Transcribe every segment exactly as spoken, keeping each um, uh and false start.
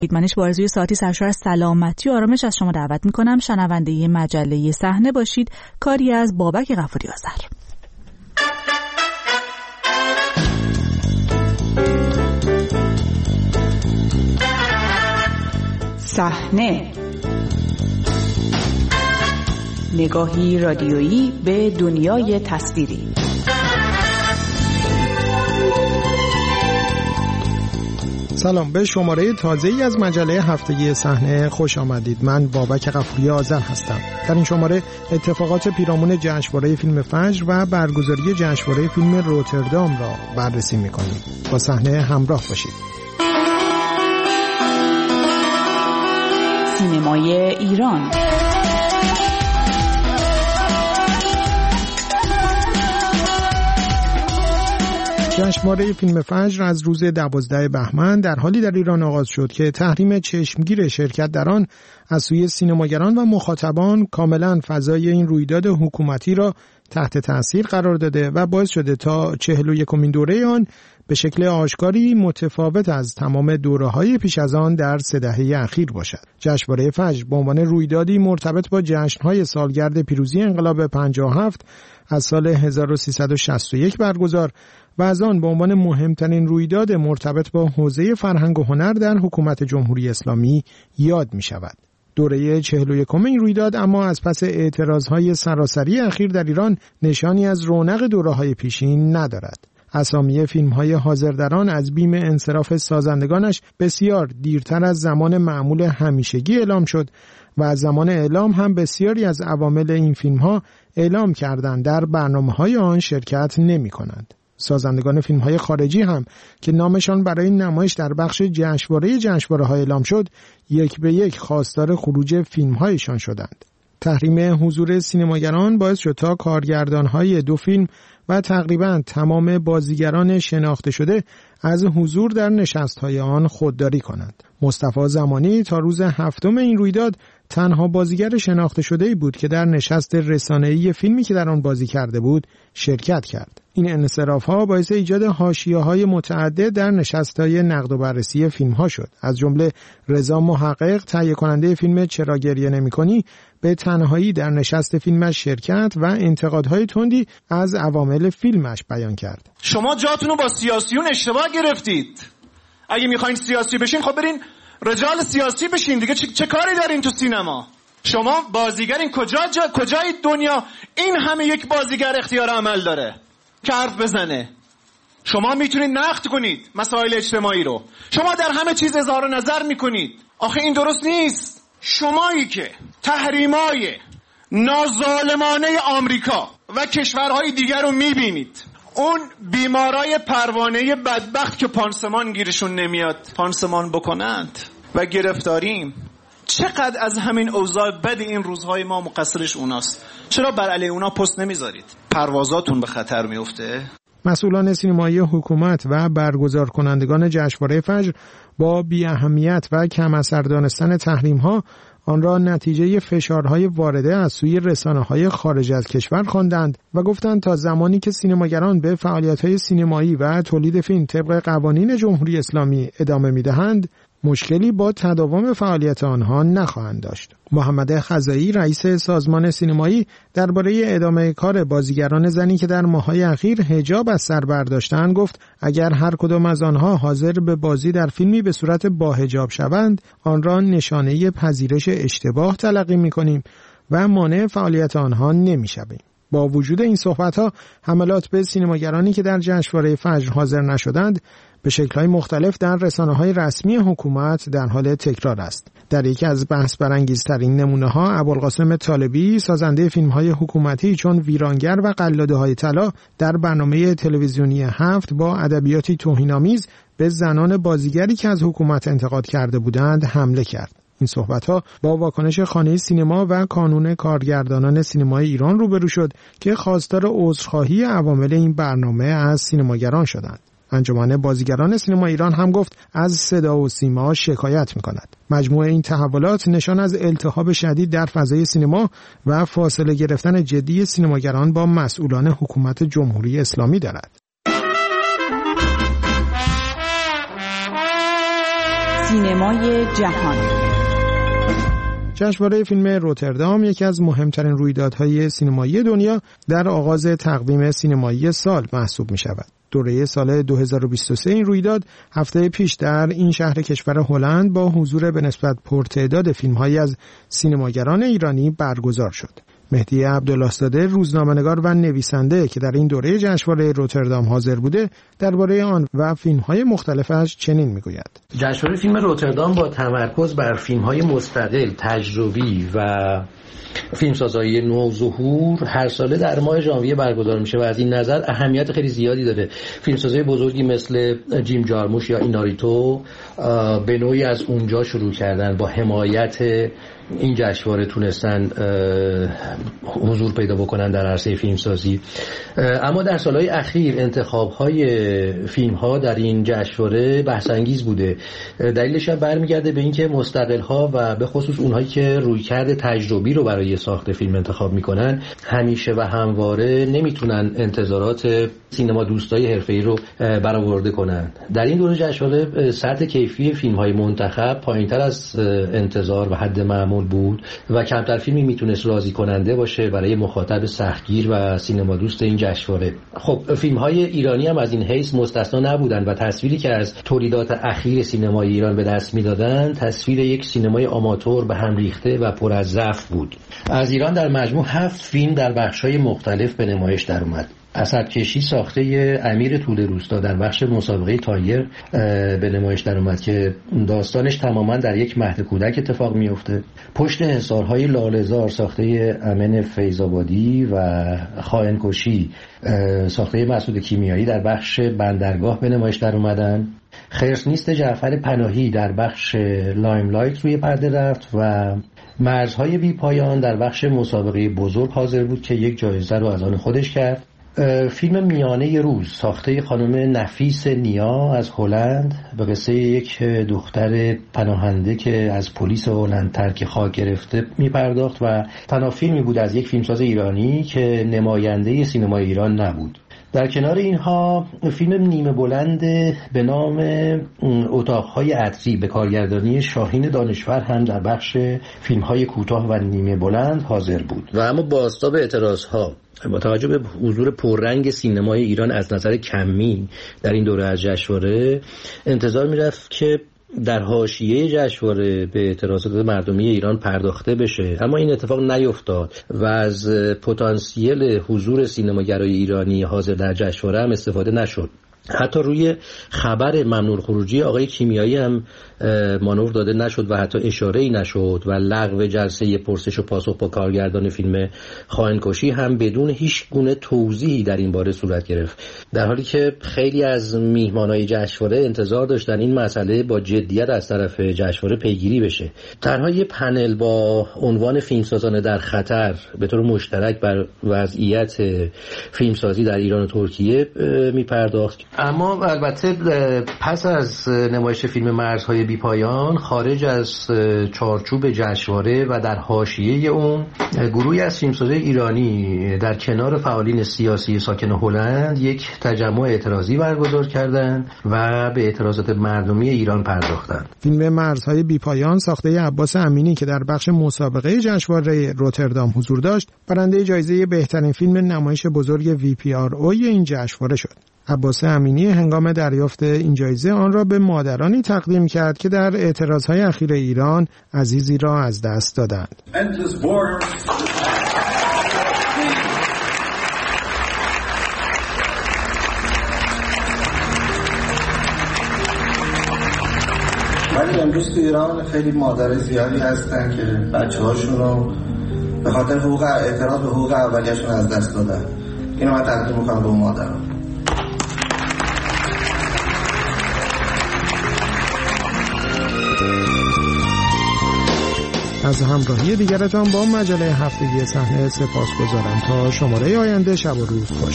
منش با آرزوی ساعتی سرشار از سلامتی و آرامش از شما دعوت میکنم شنونده مجله صحنه باشید. کاری از بابک غفوری آذر. صحنه، نگاهی رادیویی به دنیای تصویری. سلام، به شماره تازه‌ای از مجله هفتگی صحنه خوش آمدید. من بابک غفوری آذر هستم. در این شماره اتفاقات پیرامون جشنواره فیلم فجر و برگزاری جشنواره فیلم روتردام را بررسی می‌کنیم. با صحنه همراه باشید. سینمای ایران. جشنواره فیلم فجر از روز دوازده بهمن در حالی در ایران آغاز شد که تحریم چشمگیر شرکت در آن از سوی سینماگران و مخاطبان کاملا فضای این رویداد حکومتی را تحت تأثیر قرار داده و باعث شده تا چهل و یکمین دوره آن به شکل آشکاری متفاوت از تمام دوره‌های پیش از آن در سه دهه اخیر باشد. جشنواره فجر به عنوان رویدادی مرتبط با جشن‌های سالگرد پیروزی انقلاب پنجاه و هفت از سال هزار و سیصد و شصت و یک برگزار و از آن به عنوان مهمترین رویداد مرتبط با حوزه فرهنگ و هنر در حکومت جمهوری اسلامی یاد می شود. دوره چهل و یکم این رویداد اما از پس اعتراضهای سراسری اخیر در ایران نشانی از رونق دوره‌های پیشین ندارد. اسامی فیلم‌های حاضر در آن از بیم انصراف سازندگانش بسیار دیرتر از زمان معمول همیشگی اعلام شد و از زمان اعلام هم بسیاری از عوامل این فیلم‌ها اعلام کردند در برنامه‌های آن شرکت نمی‌کنند. سازندگان فیلم‌های خارجی هم که نامشان برای نمایش در بخش جشنواره جشنواره‌ها اعلام شد، یک به یک خواستار خروج فیلم‌هایشان شدند. تحریم حضور سینماگران باعث شد تا کارگردان‌های دو فیلم و تقریباً تمام بازیگران شناخته شده از حضور در نشست‌های آن خودداری کنند. مصطفی زمانی تا روز هفتم این رویداد تنها بازیگر شناخته شده‌ای بود که در نشست رسانه‌ای فیلمی که در آن بازی کرده بود شرکت کرد. این انصراف‌ها باعث ایجاد حاشیه‌های متعدد در نشست‌های نقد و بررسی فیلم‌ها شد. از جمله رضا محقق، تهیه کننده فیلم چرا گریه نمی‌کنی، به تنهایی در نشست فیلمش شرکت و انتقادهای تندی از عوامل فیلمش بیان کرد. شما جاتون رو با سیاسیون اشتباه گرفتید. اگه میخواین سیاسی بشین خب برین رجال سیاسی بشین دیگه. چه, چه کاری دارین تو سینما؟ شما بازیگرین کجا جا کجای دنیا این همه یک بازیگر اختیار عمل داره که حرف بزنه؟ شما میتونید نقد کنید مسائل اجتماعی رو، شما در همه چیز اظهار نظر میکنید. آخه این درست نیست. شمایی که تحریمای ناظالمانه آمریکا و کشورهای دیگر رو میبینید، اون بیمارای پروانه بدبخت که پانسمان گیرشون نمیاد پانسمان بکنند و گرفتاریم، چقدر از همین اوضاع بد این روزهای ما مقصرش اوناست؟ چرا بر علیه اونا پست نمیذارید؟ پروازاتون به خطر میفته. مسئولان سینمایی حکومت و برگزار کنندگان جشنواره فجر با بی اهمیت و کم اثر دانستن تحریم‌ها آن را نتیجه فشارهای وارده از سوی رسانه‌های خارج از کشور خواندند و گفتند تا زمانی که سینماگران به فعالیت‌های سینمایی و تولید فیلم طبق قوانین جمهوری اسلامی ادامه می‌دهند، مشکلی با تداوم فعالیت آنها نخواهند داشت. محمد خزایی، رئیس سازمان سینمایی، درباره ادامه کار بازیگران زنی که در ماه‌های اخیر حجاب از سر برداشتند گفت اگر هر کدام از آنها حاضر به بازی در فیلمی به صورت با حجاب شوند، آن را نشانه پذیرش اشتباه تلقی می‌کنیم و مانع فعالیت آنها نمی‌شویم. با وجود این صحبت‌ها، حملات به سینماگرانی که در جشنواره فجر حاضر نشدند به شکل‌های مختلف در رسانه‌های رسمی حکومت در حال تکرار است. در یکی از بحث برانگیزترین نمونه‌ها، ابوالقاسم طالبی، سازنده فیلم‌های حکومتی چون ویرانگر و قلاده‌های طلا، در برنامه تلویزیونی هفت با ادبیاتی توهین‌آمیز به زنان بازیگری که از حکومت انتقاد کرده بودند حمله کرد. این صحبت‌ها با واکنش خانه سینما و کانون کارگردانان سینمای ایران روبرو شد که خواستار عذرخواهی عوامل این برنامه از سینماگران شدند. انجمن بازیگران سینما ایران هم گفت از صدا و سیما شکایت می‌کند. مجموع این تحولات نشان از التهاب شدید در فضای سینما و فاصله گرفتن جدی سینماگران با مسئولان حکومت جمهوری اسلامی دارد. سینمای جهان. جشنواره فیلم روتردام یکی از مهمترین رویدادهای سینمایی دنیا در آغاز تقویم سینمایی سال محسوب می شود. دوره سال دو هزار و بیست و سه این رویداد هفته پیش در این شهر کشور هلند با حضور به نسبت پرتعداد فیلم‌هایی از سینماگران ایرانی برگزار شد. مهدی عبدالله‌زاده روزنامه‌نگار و نویسنده که در این دوره جشنواره روتردام حاضر بوده درباره آن و فیلم‌های مختلفش چنین می‌گوید. جشنواره فیلم روتردام با تمرکز بر فیلم‌های مستقل، تجربی و فیلمسازهای نوظهور هر ساله در ماه ژانویه برگزار میشه و از این نظر اهمیت خیلی زیادی داره. فیلمسازهای بزرگی مثل جیم جارموش یا ایناریتو به نوعی از اونجا شروع کردن، با حمایت این جشنواره تونستن حضور پیدا بکنن در عرصه فیلمسازی. اما در سالهای اخیر انتخاب‌های فیلم‌ها در این جشنواره بحث انگیز بوده. دلیلش هم برمیگرده به اینکه مستقل‌ها و به خصوص اونهایی که رویکرد تجربی رو برای ساخت فیلم انتخاب میکنن همیشه و همواره نمیتونن انتظارات سینما دوستای حرفه‌ای رو برآورده کنن. در این دوره جشنواره سطح کیفی فیلم‌های منتخب پایین‌تر از انتظار و حد معمول بود و کمتر فیلمی میتونست راضی کننده باشه برای مخاطب سختگیر و سینما دوست این جشنواره. خب فیلم‌های ایرانی هم از این حیث مستثنا نبودن و تصویری که از تولیدات اخیر سینمای ایران به دست میدادن تصویر یک سینمای آماتور به هم ریخته و پر از ضعف بود. از ایران در مجموع هفت فیلم در بخش‌های مختلف به نمایش در اومد. اثرکشی ساخته امیر توله روستا در بخش مسابقه تایر به نمایش در اومد که داستانش تماما در یک مهد کودک اتفاق میفته. پشت حصارهای لاله‌زار ساخته امن فیض‌آبادی و خائن‌کشی ساخته مسعود کیمیایی در بخش بندرگاه به نمایش در اومدن. خرس‌نیست جعفر پناهی در بخش لایملایت روی پرده رفت و مرزهای بی پایان در بخش مسابقه بزرگ حاضر بود که یک جایزه رو از آن خودش کرد. فیلم میانه روز ساخته خانم نفیس نیا از هلند به قصه یک دختر پناهنده که از پلیس هلند ترک خاک گرفته میپرداخت و تنها فیلمی بود از یک فیلمساز ایرانی که نماینده سینمای ایران نبود. در کنار اینها فیلم نیمه بلند به نام اتاقهای عطری به کارگردانی شاهین دانشور هم در بخش فیلمهای کوتاه و نیمه بلند حاضر بود. و اما بازتاب اعتراضها با توجه به حضور پررنگ سینمای ایران از نظر کمی در این دوره از جشنواره انتظار میرفت که در حاشیه جشنواره به اعتراضات مردمی ایران پرداخته بشه، اما این اتفاق نیفتاد و از پتانسیل حضور سینماگرای ایرانی حاضر در جشنواره هم استفاده نشد. حتی روی خبر ممنوع خروجی آقای کیمیایی هم مانور داده نشد و حتی اشاره‌ای نشد و لغو جلسه پرسش و پاسخ با کارگردان فیلم خائن‌کشی هم بدون هیچ گونه توضیحی در این باره صورت گرفت، در حالی که خیلی از میهمانای جشنواره انتظار داشتن این مسئله با جدیت از طرف جشنواره پیگیری بشه. تنها یه پنل با عنوان فیلمسازان در خطر به طور مشترک بر وضعیت فیلمسازی در ایران و ترکیه میپرداخت. اما البته پس از نمایش فیلم مرزهای بی پایان خارج از چارچوب جشنواره و در حاشیه اون گروهی از فیلمسازان ایرانی در کنار فعالین سیاسی ساکن هلند یک تجمع اعتراضی برگزار کردند و به اعتراضات مردمی ایران پرداختند. فیلم مرزهای بی پایان ساخته عباس امینی که در بخش مسابقه جشنواره روتردام حضور داشت برنده جایزه بهترین فیلم نمایش بزرگ وی پی آر او این جشنواره شد. عباس امینی هنگام دریافت این جایزه آن را به مادرانی تقدیم کرد که در اعتراضهای اخیر ایران عزیزی را از دست دادند. ولی امروز تو ایران خیلی مادر زیادی هستن که بچه‌هاشون رو به خاطر حقوق اعتراض به حقوق اولیه‌شون از دست دادن. اینو من تقدیم می‌کنم به اون مادران. از همراهی دیگرتان با مجله هفتگی صحنه سپاسگزارم. تا شماره آینده شب و روز خوش.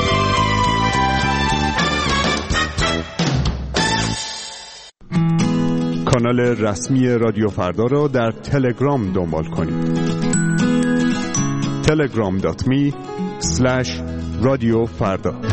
کانال رسمی رادیو فردا را در تلگرام دنبال کنید. تلگرام دات می اسلش رادیو فردا.